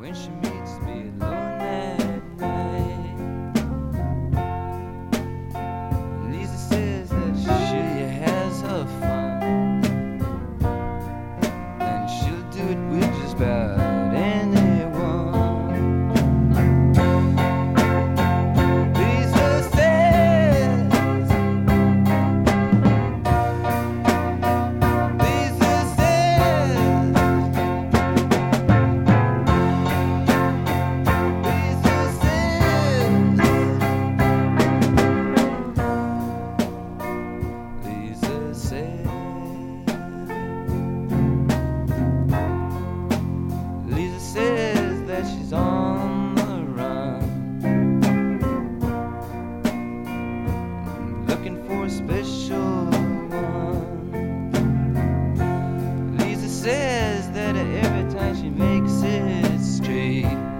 when she meets me alone at night. Lisa says that she has her fun, and she'll do it with just about anyone. Lisa says, Lisa says, Lisa says, Lisa says that she's on the run, looking for a special one. Lisa says that every time she makes it straight,